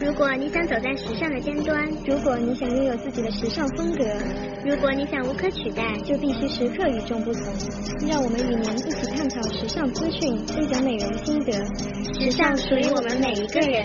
如果你想走在时尚的尖端， 如果你想拥有自己的时尚风格， 如果你想无可取代， 就必须时刻与众不同。让我们与您一起探讨时尚资讯，分享美容心得。 时尚属于我们每一个人。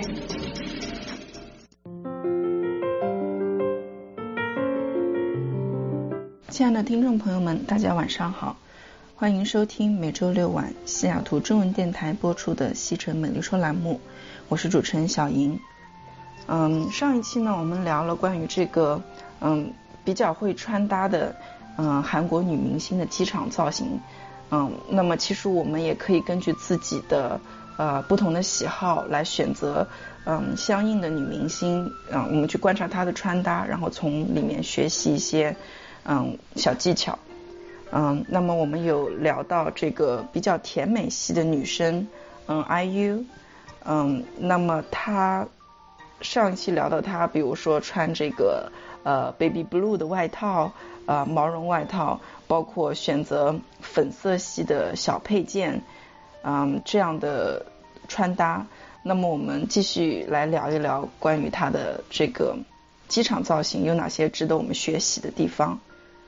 亲爱的听众朋友们，大家晚上好，欢迎收听每周六晚西雅图中文电台播出的西城美丽说栏目，我是主持人小莹。上一期呢，我们聊了关于这个比较会穿搭的韩国女明星的机场造型。那么其实我们也可以根据自己的不同的喜好来选择相应的女明星，我们去观察她的穿搭，然后从里面学习一些小技巧。那么我们有聊到这个比较甜美系的女生IU， 那么她上一期聊到她比如说穿这个baby blue 的外套，毛绒外套，包括选择粉色系的小配件，这样的穿搭。那么我们继续来聊一聊关于她的这个机场造型有哪些值得我们学习的地方。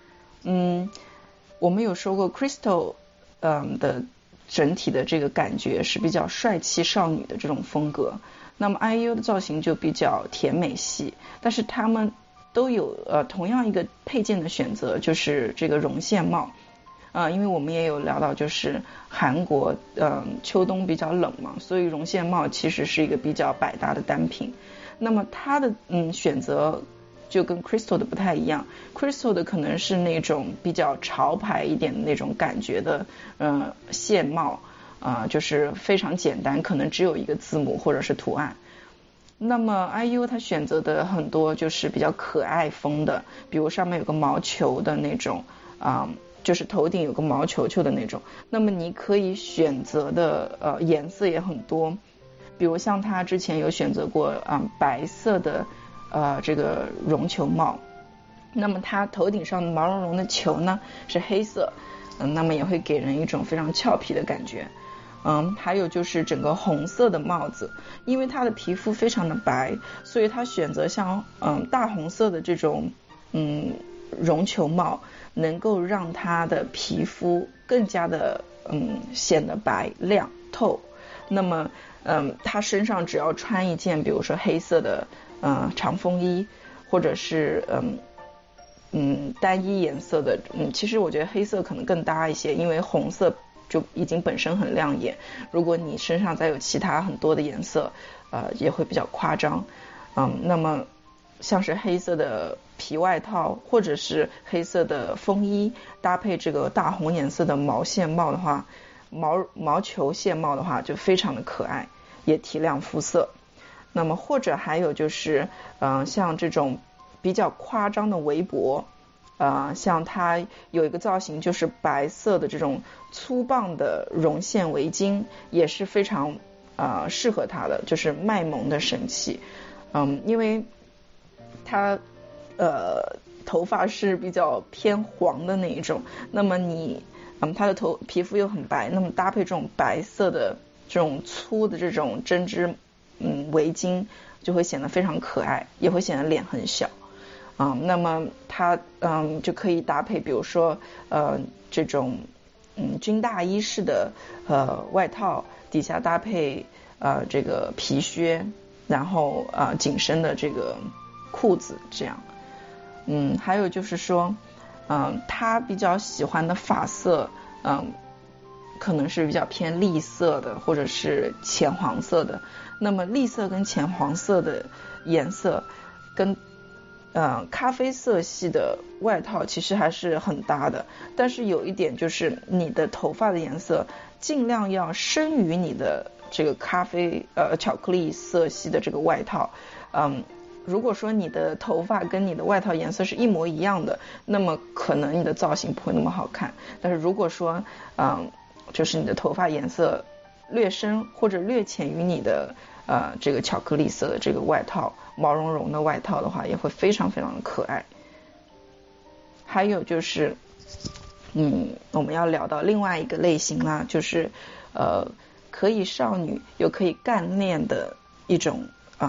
我们有说过 Crystal 的整体的这个感觉是比较帅气少女的这种风格，那么 IU 的造型就比较甜美系，但是他们都有同样一个配件的选择，就是这个绒线帽。因为我们也有聊到，就是韩国秋冬比较冷嘛，所以绒线帽其实是一个比较百搭的单品。那么它的选择就跟 Crystal 的不太一样， Crystal 的可能是那种比较潮牌一点的那种感觉的线帽，就是非常简单，可能只有一个字母或者是图案。那么 IU 它选择的很多就是比较可爱风的，比如上面有个毛球的那种，就是头顶有个毛球球的那种。那么你可以选择的颜色也很多，比如像他之前有选择过白色的这个绒球帽，那么它头顶上毛茸茸的球呢是黑色，那么也会给人一种非常俏皮的感觉。还有就是整个红色的帽子，因为它的皮肤非常的白，所以它选择像大红色的这种绒球帽，能够让它的皮肤更加的显得白亮透。那么它身上只要穿一件比如说黑色的长风衣，或者是单一颜色的，其实我觉得黑色可能更搭一些，因为红色就已经本身很亮眼，如果你身上再有其他很多的颜色也会比较夸张。那么像是黑色的皮外套或者是黑色的风衣，搭配这个大红颜色的毛线帽的话，毛球线帽的话就非常的可爱，也提亮肤色。那么或者还有就是像这种比较夸张的围脖，像它有一个造型就是白色的这种粗棒的绒线围巾，也是非常适合它的，就是卖萌的神器。因为它头发是比较偏黄的那一种，那么它的皮肤又很白，那么搭配这种白色的这种粗的这种针织围巾，就会显得非常可爱，也会显得脸很小。那么它就可以搭配比如说这种军大衣式的外套，底下搭配这个皮靴，然后紧身的这个裤子，这样。还有就是说他比较喜欢的发色可能是比较偏栗色的或者是浅黄色的。那么栗色跟浅黄色的颜色跟咖啡色系的外套其实还是很搭的，但是有一点就是你的头发的颜色尽量要深于你的这个咖啡巧克力色系的这个外套。如果说你的头发跟你的外套颜色是一模一样的，那么可能你的造型不会那么好看。但是如果说就是你的头发颜色略深或者略浅于你的这个巧克力色的这个外套，毛茸茸的外套的话，也会非常非常的可爱。还有就是我们要聊到另外一个类型啦，就是可以少女又可以干练的一种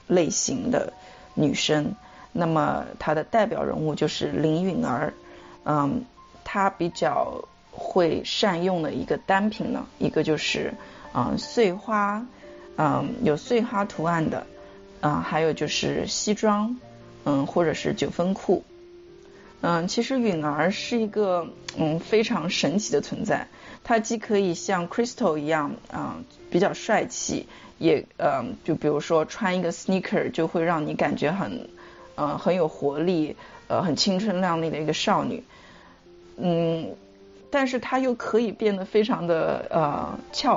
类型的女生。那么她的代表人物就是林允儿，她比较会善用的一个单品呢，一个就是碎花，有碎花图案的，还有就是西装，或者是9分裤。其实允儿是一个非常神奇的存在，她既可以像 Crystal 一样比较帅气，也就比如说穿一个 sneaker 就会让你感觉很有活力，很青春靓丽的一个少女。但是她又可以变得非常的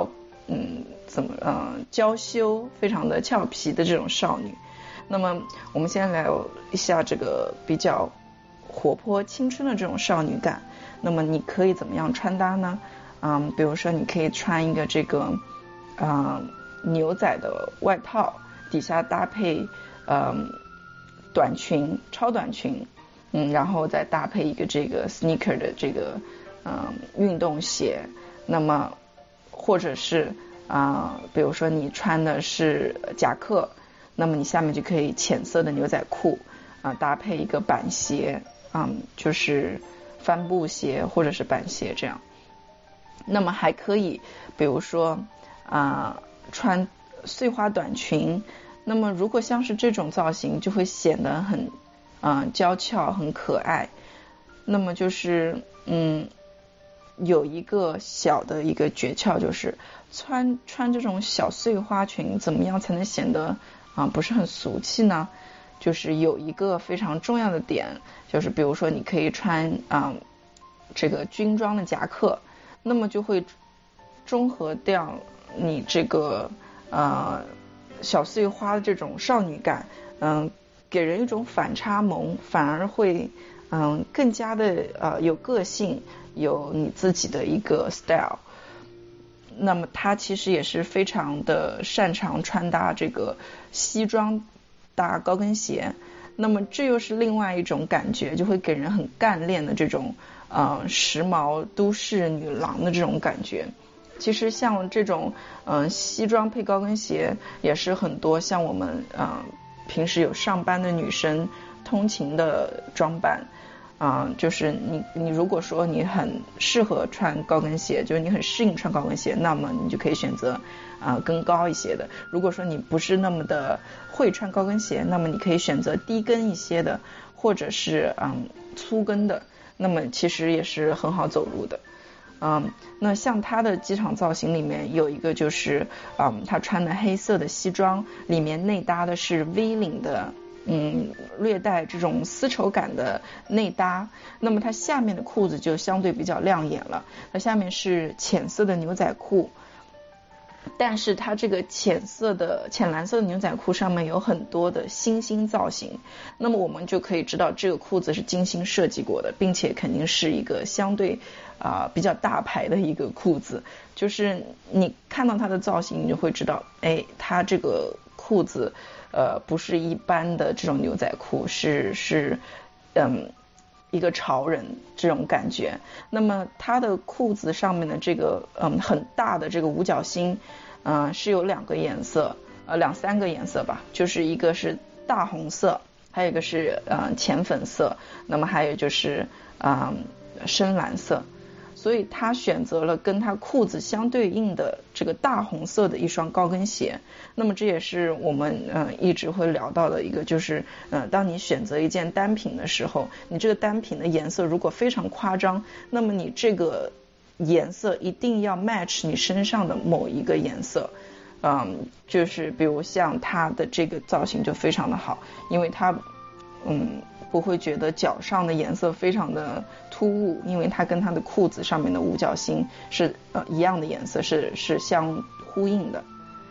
娇羞，非常的俏皮的这种少女。那么我们先聊一下这个比较活泼青春的这种少女感。那么你可以怎么样穿搭呢？比如说你可以穿一个这个牛仔的外套，底下搭配短裙，超短裙，然后再搭配一个这个 sneaker 的这个运动鞋。那么或者是比如说你穿的是夹克，那么你下面就可以浅色的牛仔裤，搭配一个板鞋，就是帆布鞋或者是板鞋这样。那么还可以比如说穿碎花短裙。那么如果像是这种造型就会显得很娇俏很可爱。那么就是有一个小的一个诀窍，就是穿这种小碎花裙怎么样才能显得不是很俗气呢？就是有一个非常重要的点，就是比如说你可以穿这个军装的夹克，那么就会中和掉你这个小碎花的这种少女感，给人一种反差萌，反而会更加的有个性，有你自己的一个 style。那么他其实也是非常的擅长穿搭这个西装搭高跟鞋，那么这又是另外一种感觉，就会给人很干练的这种时髦都市女郎的这种感觉。其实像这种西装配高跟鞋也是很多像我们平时有上班的女生通勤的装扮。就是你如果说你很适合穿高跟鞋，就是你很适应穿高跟鞋，那么你就可以选择跟高一些的。如果说你不是那么的会穿高跟鞋，那么你可以选择低跟一些的，或者是粗跟的，那么其实也是很好走路的。那像他的机场造型里面有一个就是他穿的黑色的西装，里面内搭的是 V 领的略带这种丝绸感的内搭，那么它下面的裤子就相对比较亮眼了，它下面是浅色的牛仔裤，但是它这个浅蓝色的牛仔裤上面有很多的星星造型，那么我们就可以知道这个裤子是精心设计过的，并且肯定是一个相对比较大牌的一个裤子，就是你看到它的造型你就会知道，它这个裤子不是一般的这种牛仔裤，是一个潮人这种感觉。那么它的裤子上面的这个很大的这个五角星是有2个颜色2-3个颜色吧，就是一个是大红色，还有一个是浅粉色，那么还有就是深蓝色。所以他选择了跟他裤子相对应的这个大红色的一双高跟鞋。那么这也是我们一直会聊到的一个，就是当你选择一件单品的时候，你这个单品的颜色如果非常夸张，那么你这个颜色一定要 match 你身上的某一个颜色。就是比如像他的这个造型就非常的好，因为他不会觉得脚上的颜色非常的突兀，因为它跟它的裤子上面的五角星是一样的颜色，是相呼应的。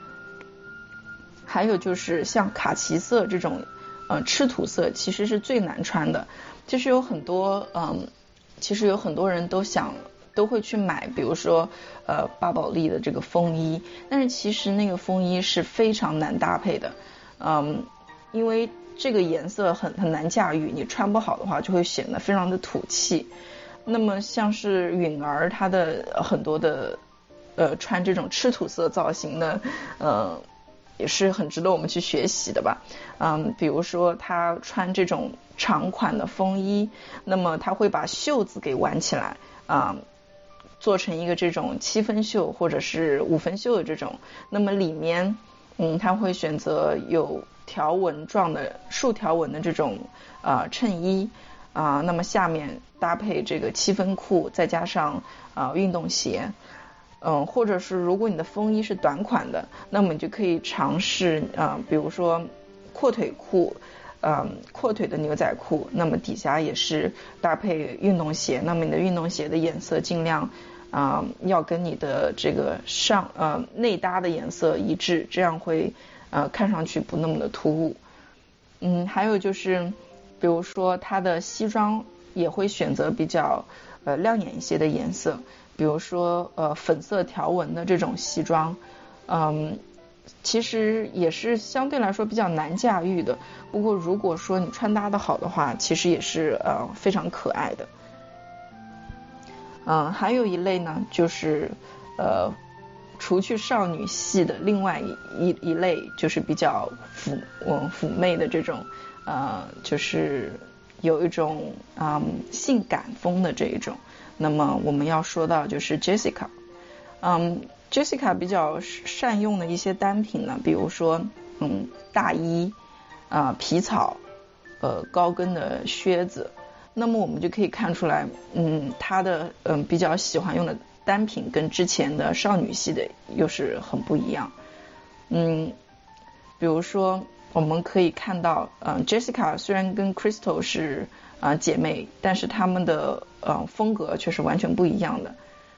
还有就是像卡其色这种赤土色其实是最难穿的。其实有很多人都会去买，比如说巴宝莉的这个风衣，但是其实那个风衣是非常难搭配的，因为这个颜色很难驾驭，你穿不好的话就会显得非常的土气。那么像是允儿她的很多的穿这种赤土色造型的也是很值得我们去学习的吧。比如说她穿这种长款的风衣，那么她会把袖子给挽起来做成一个这种7分袖或者是5分袖的这种，那么里面她会选择有条纹状的竖条纹的这种衬衣那么下面搭配这个7分裤，再加上运动鞋。或者是如果你的风衣是短款的，那么你就可以尝试比如说阔腿裤，阔腿的牛仔裤，那么底下也是搭配运动鞋，那么你的运动鞋的颜色尽量要跟你的这个内搭的颜色一致，这样会看上去不那么的突兀。还有就是比如说它的西装也会选择比较亮眼一些的颜色，比如说粉色条纹的这种西装，其实也是相对来说比较难驾驭的，不过如果说你穿搭的好的话，其实也是非常可爱的。还有一类呢，就是除去少女系的另外一类，就是比较妩媚的这种就是有一种性感风的这一种。那么我们要说到就是 Jessica，Jessica 比较善用的一些单品呢，比如说大衣皮草高跟的靴子，那么我们就可以看出来她的比较喜欢用的单品跟之前的少女系的又是很不一样。比如说我们可以看到Jessica 虽然跟 Crystal 是姐妹，但是她们的风格却是完全不一样的。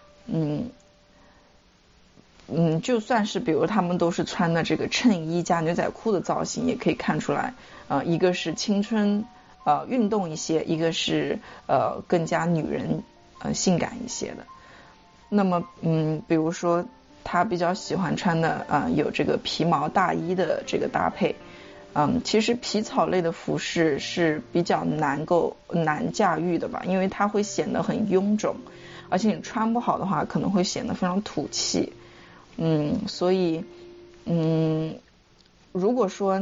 就算是比如她们都是穿的这个衬衣加牛仔裤的造型，也可以看出来一个是青春运动一些，一个是更加女人性感一些的。那么比如说她比较喜欢穿的有这个皮毛大衣的这个搭配。其实皮草类的服饰是比较难驾驭的吧，因为它会显得很臃肿，而且你穿不好的话可能会显得非常土气。所以如果说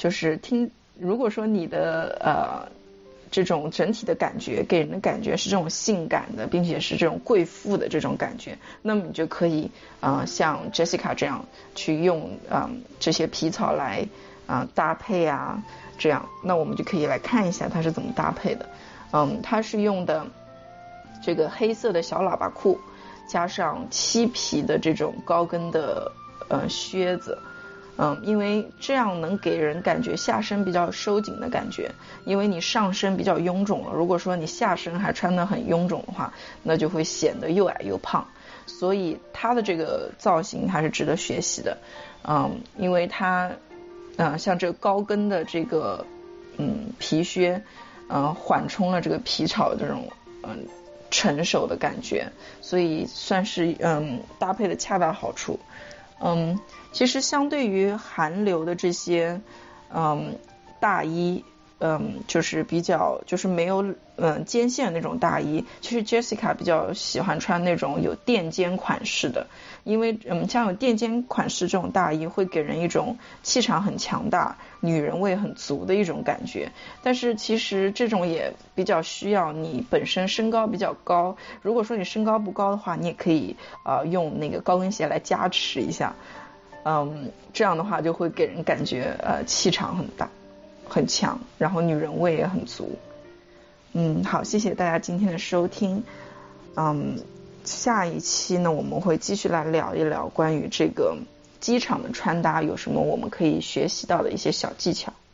你的这种整体的感觉给人的感觉是这种性感的，并且是这种贵妇的这种感觉，那么你就可以像 Jessica 这样去用这些皮草来搭配这样。那我们就可以来看一下它是怎么搭配的。它是用的这个黑色的小喇叭裤，加上漆皮的这种高跟的靴子。因为这样能给人感觉下身比较收紧的感觉，因为你上身比较臃肿了，如果说你下身还穿得很臃肿的话，那就会显得又矮又胖。所以它的这个造型还是值得学习的。因为它像这个高跟的这个皮靴缓冲了这个皮草的这种成熟的感觉，所以算是搭配的恰到好处。其实相对于韩流的这些大衣，就是比较就是没有肩线的那种大衣，其实 Jessica 比较喜欢穿那种有垫肩款式的，因为像有垫肩款式这种大衣会给人一种气场很强大、女人味很足的一种感觉。但是其实这种也比较需要你本身身高比较高，如果说你身高不高的话，你也可以用那个高跟鞋来加持一下。这样的话就会给人感觉气场很大很强，然后女人味也很足。好，谢谢大家今天的收听。下一期呢我们会继续来聊一聊关于这个机场的穿搭有什么我们可以学习到的一些小技巧。